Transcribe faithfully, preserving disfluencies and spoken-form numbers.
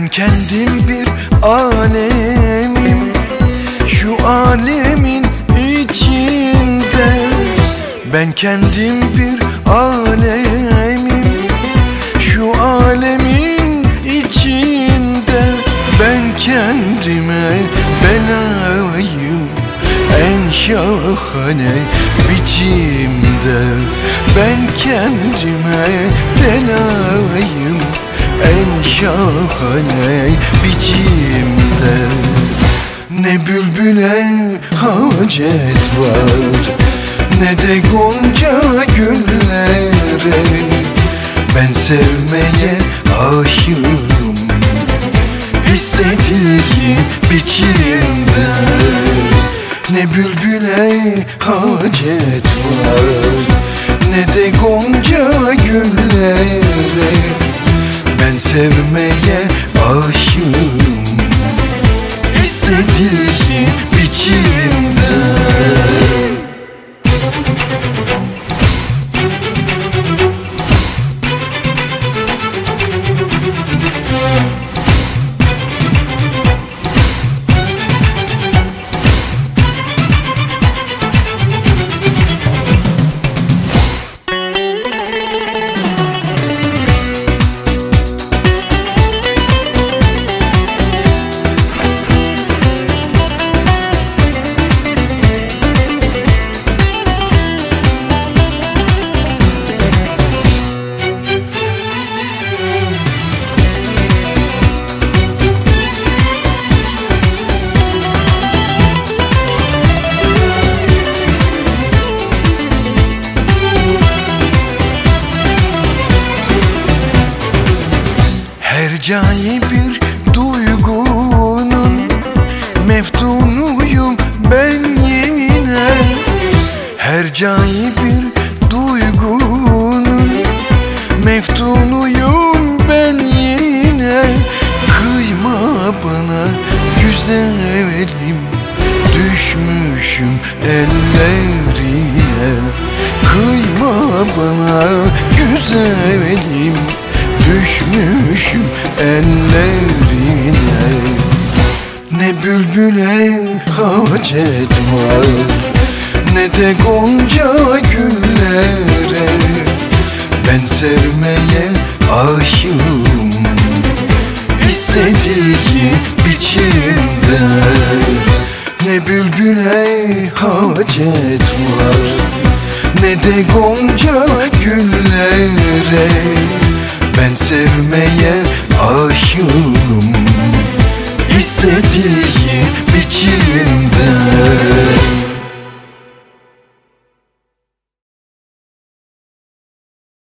kendim bir alemim şu alemin içinde. Ben kendim bir alemim şu alemin içinde. Ben kendime belayım en şahane biçimde. Ben kendime belayım en şahane biçimde. Ne bülbüle hacet var ne de gonca güllere. Ben sevmeye aşığım istediğim biçimde. Ne bülbüle hacet var ne de gonca güllere. Ben sevmeye aşığım istediğim biçimde. Hercai bir duygunun meftunuyum ben yine. Hercai bir duygunun meftunuyum ben yine. Kıyma bana güzelim düşmüşüm ellerine. Kıyma bana güzelim düşmüşüm ellerine. Ne bülbüle hacet var ne de gonca güllere. Ben sevmeye aşığım istediğim biçimde. Ne bülbüle hacet var ne de gonca güllere. Ben sevmeye aşığım istediğim biçimde.